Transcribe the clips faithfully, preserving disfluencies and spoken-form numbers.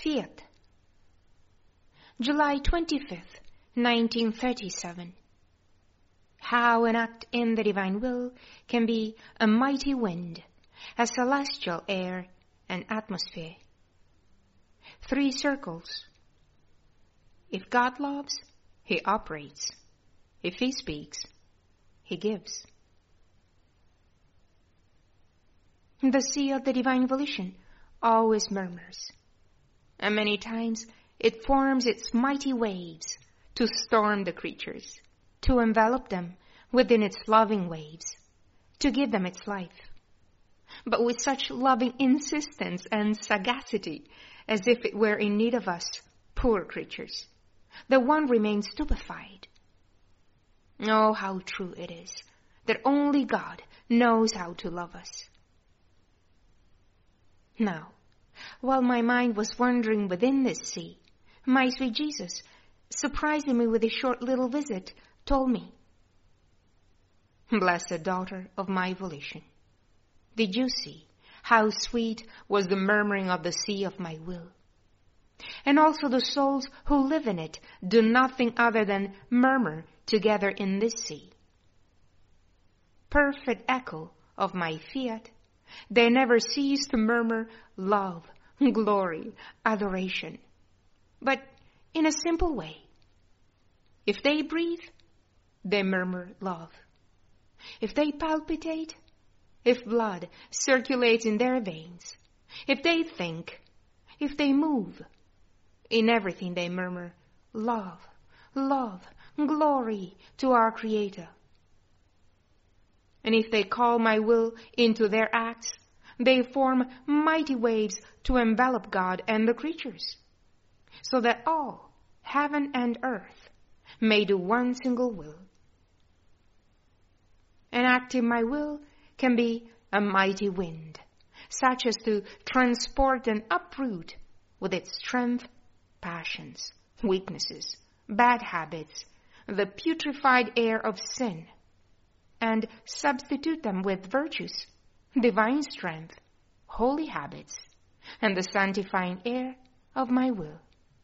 Fiat. July twenty-fifth, nineteen thirty-seven. How an act in the divine will can be a mighty wind, a celestial air and atmosphere. Three circles. If God loves, He operates. If He speaks, He gives. The sea of the divine volition always murmurs, and many times it forms its mighty waves to storm the creatures, to envelop them within its loving waves, to give them its life. But with such loving insistence and sagacity, as if it were in need of us, poor creatures, the one remains stupefied. Oh, how true it is that only God knows how to love us. Now, while my mind was wandering within this sea, my sweet Jesus, surprising me with a short little visit, told me, "Blessed daughter of my volition, did you see how sweet was the murmuring of the sea of my will? And also the souls who live in it do nothing other than murmur together in this sea. Perfect echo of my fiat, they never cease to murmur love, glory, adoration. But in a simple way. If they breathe, they murmur love. If they palpitate, if blood circulates in their veins, if they think, if they move, in everything they murmur love, love, glory to our Creator. And if they call my will into their acts, they form mighty waves to envelop God and the creatures, so that all, heaven and earth, may do one single will. An act in my will can be a mighty wind, such as to transport and uproot with its strength passions, weaknesses, bad habits, the putrefied air of sin, and substitute them with virtues, divine strength, holy habits, and the sanctifying air of my will.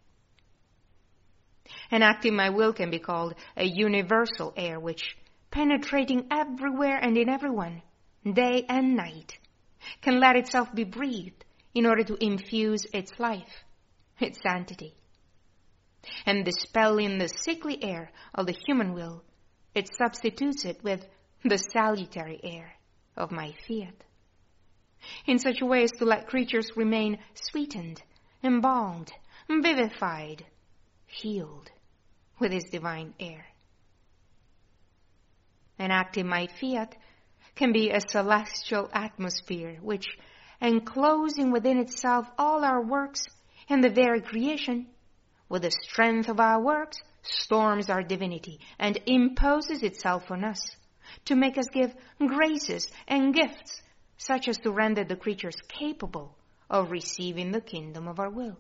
An act in my will can be called a universal air which, penetrating everywhere and in everyone, day and night, can let itself be breathed in order to infuse its life, its sanctity. And dispelling the sickly air of the human will, it substitutes it with the salutary air of my fiat, in such a way as to let creatures remain sweetened, embalmed, vivified, healed with His divine air. An act in my fiat can be a celestial atmosphere which, enclosing within itself all our works and the very creation, with the strength of our works, storms our divinity and imposes itself on us, to make us give graces and gifts such as to render the creatures capable of receiving the kingdom of our will.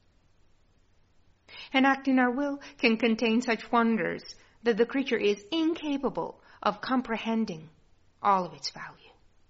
An act in our will can contain such wonders that the creature is incapable of comprehending all of its value.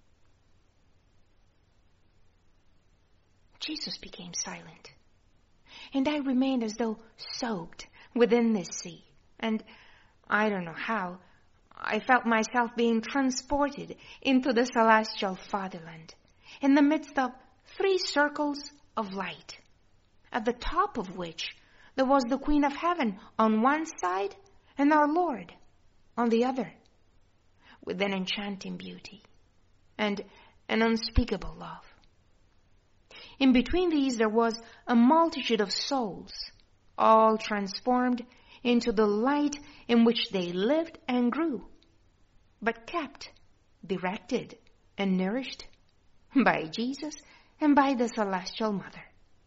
Jesus became silent, and I remained as though soaked within this sea, and I don't know how, I felt myself being transported into the celestial fatherland, in the midst of three circles of light, at the top of which there was the Queen of Heaven on one side and our Lord on the other, with an enchanting beauty and an unspeakable love. In between these there was a multitude of souls, all transformed into the light in which they lived and grew, but kept, directed, and nourished by Jesus and by the Celestial Mother.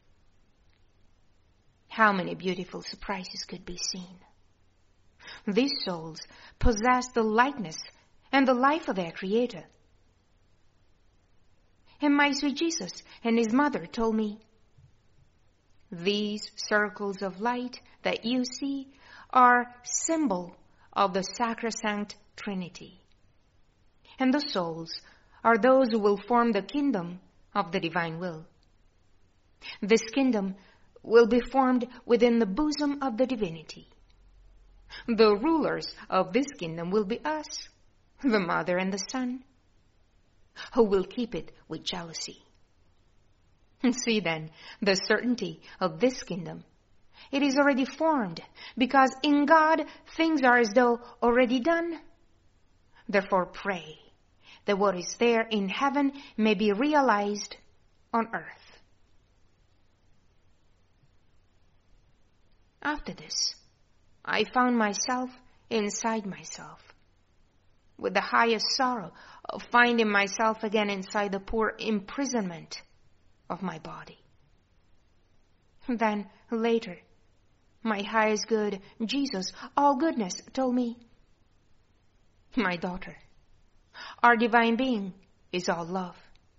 How many beautiful surprises could be seen! These souls possessed the likeness and the life of their Creator. And my sweet Jesus and His Mother told me, "These circles of light that you see are symbol of the sacrosanct Trinity. And the souls are those who will form the kingdom of the divine will. This kingdom will be formed within the bosom of the divinity. The rulers of this kingdom will be us, the Mother and the Son, who will keep it with jealousy. See then the certainty of this kingdom. It is already formed, because in God things are as though already done. Therefore pray that what is there in heaven may be realized on earth. After this, I found myself inside myself, with the highest sorrow of finding myself again inside the poor imprisonment of my body. Then, later, my highest good, Jesus, all goodness, told me, my daughter, our divine being is all love.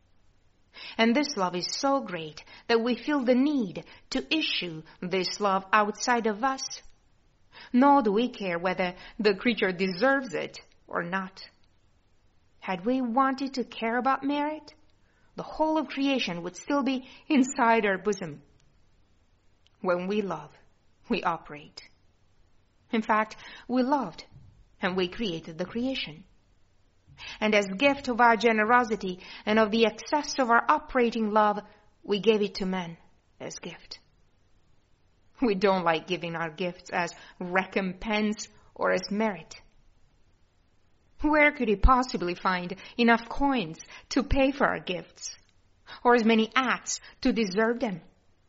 And this love is so great that we feel the need to issue this love outside of us. Nor do we care whether the creature deserves it or not. Had we wanted to care about merit, the whole of creation would still be inside our bosom. When we love, we operate. In fact, we loved and we created the creation. And as gift of our generosity and of the excess of our operating love, we gave it to men as gift. We don't like giving our gifts as recompense or as merit. Where could he possibly find enough coins to pay for our gifts, or as many acts to deserve them?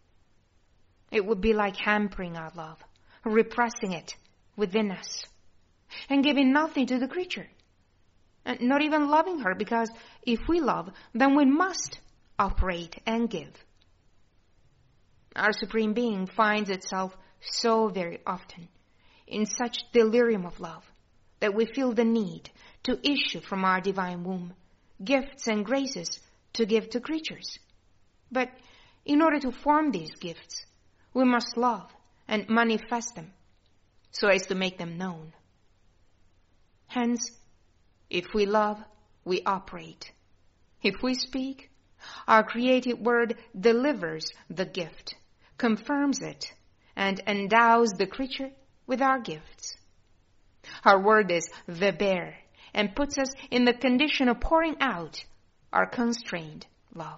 It would be like hampering our love, repressing it within us, and giving nothing to the creature, and not even loving her, because if we love, then we must operate and give. Our Supreme Being finds itself so very often in such delirium of love that we feel the need to issue from our divine womb gifts and graces to give to creatures. But in order to form these gifts, we must love and manifest them so as to make them known. Hence, if we love, we operate. If we speak, our creative word delivers the gift, confirms it, and endows the creature with our gifts. Our word is Weber and puts us in the condition of pouring out our constrained love.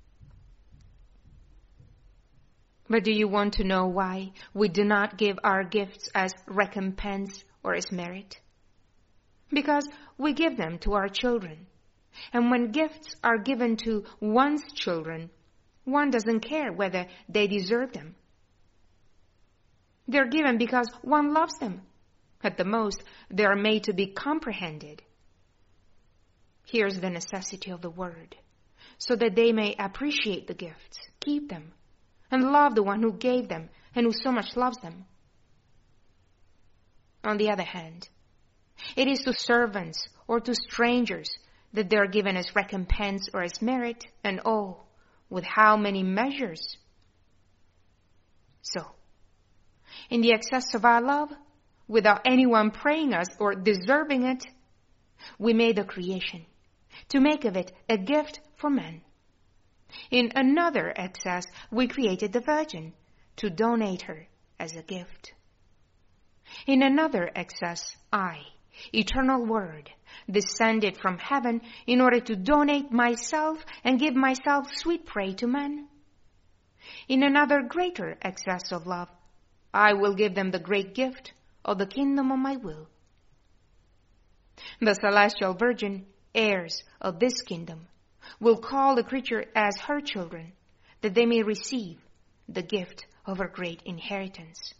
But do you want to know why we do not give our gifts as recompense or as merit? Because we give them to our children. And when gifts are given to one's children, one doesn't care whether they deserve them. They're given because one loves them. At the most, they are made to be comprehended. Here's the necessity of the word, so that they may appreciate the gifts, keep them, and love the one who gave them and who so much loves them. On the other hand, it is to servants or to strangers that they are given as recompense or as merit, and oh, with how many measures. So, in the excess of our love, without anyone praying us or deserving it, we made a creation to make of it a gift for men. In another excess, we created the Virgin to donate her as a gift. In another excess, I, Eternal Word, descended from heaven in order to donate myself and give myself sweet prey to men. In another greater excess of love, I will give them the great gift of the kingdom of my will. The celestial Virgin, heirs of this kingdom, will call the creature as her children, that they may receive the gift of her great inheritance.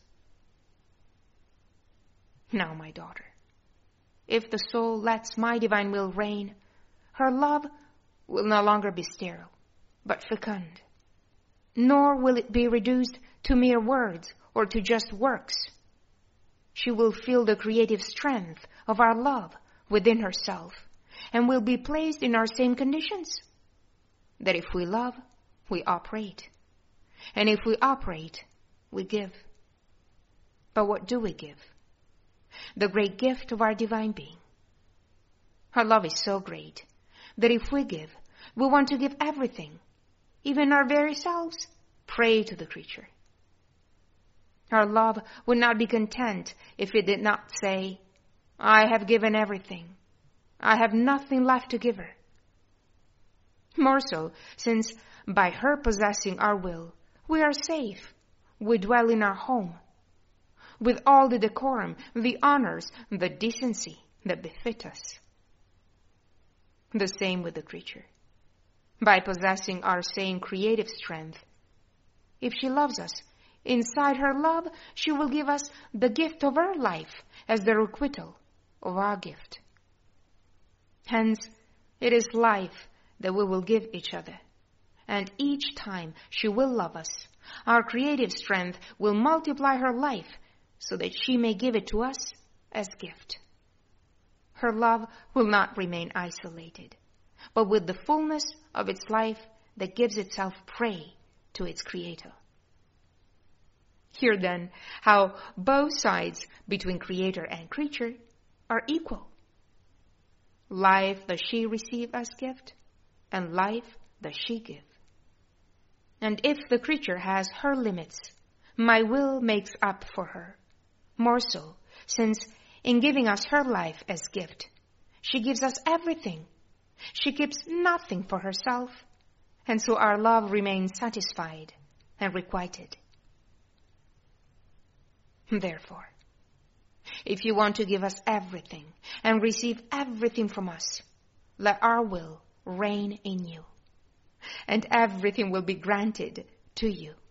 Now, my daughter, if the soul lets my divine will reign, her love will no longer be sterile, but fecund, nor will it be reduced to mere words or to just works. She will feel the creative strength of our love within herself, and will be placed in our same conditions. That if we love, we operate. And if we operate, we give. But what do we give? The great gift of our divine being. Our love is so great that if we give, we want to give everything, even our very selves, pray to the creature, Our love would not be content if it did not say, I have given everything. I have nothing left to give her. More so, since by her possessing our will, we are safe. We dwell in our home, with all the decorum, the honors, the decency that befit us. The same with the creature. By possessing our same creative strength, if she loves us, inside her love, she will give us the gift of her life as the requital of our gift. Hence, it is life that we will give each other. And each time she will love us, our creative strength will multiply her life so that she may give it to us as gift. Her love will not remain isolated, but with the fullness of its life that gives itself prey to its creator. Hear then how both sides between creator and creature are equal. Life does she receive as gift, and life does she give. And if the creature has her limits, my will makes up for her. More so, since in giving us her life as gift, she gives us everything. She keeps nothing for herself, and so our love remains satisfied and requited. Therefore, if you want to give us everything and receive everything from us, let our will reign in you, and everything will be granted to you.